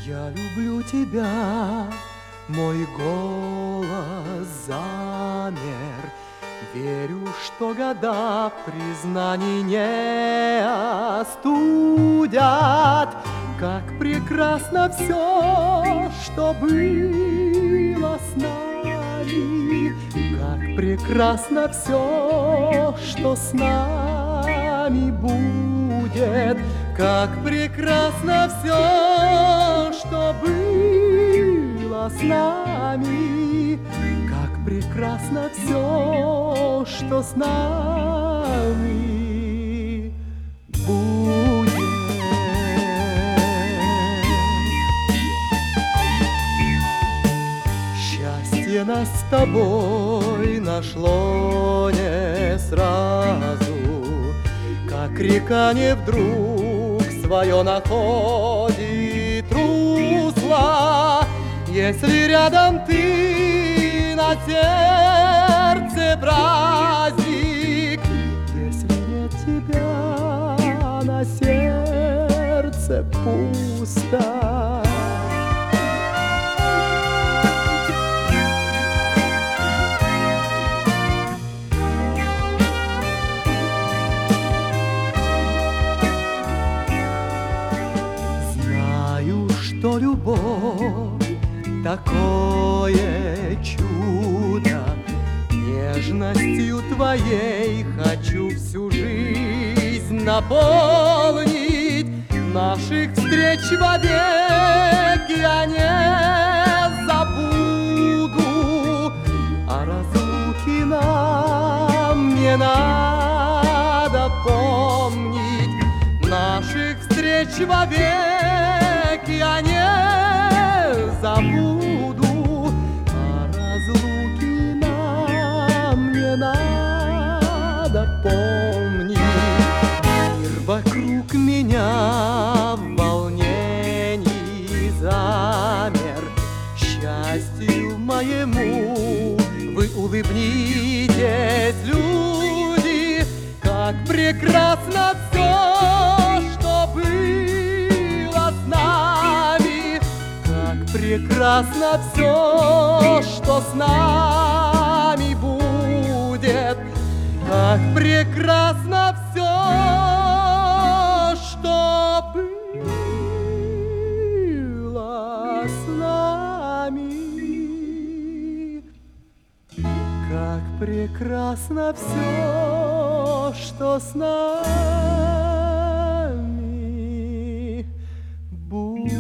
Я люблю тебя, мой голос замер. Верю, что года признаний не остудят. Как прекрасно все, что было с нами. Как прекрасно все, что с нами будет. Как прекрасно все, что было с нами. Как прекрасно все, что с нами будет. Счастье нас с тобой нашло не сразу, как река не вдруг свое находит русло. Если рядом ты, на сердце праздник. Если нет тебя, на сердце пусто. Что любовь такое чудо, нежностью твоей хочу всю жизнь наполнить. Наших встреч вовек я не забуду, а разлуки нам не надо помнить. Наших встреч вовек я не забуду, а разлуки нам не надо помнить. Мир вокруг меня в волнении замер. Счастью моему вы улыбнитесь, люди. Как прекрасно все, что было с нами. Как прекрасно все, что с нами будет. Как прекрасно все, что было с нами. Как прекрасно все, что с нами будет.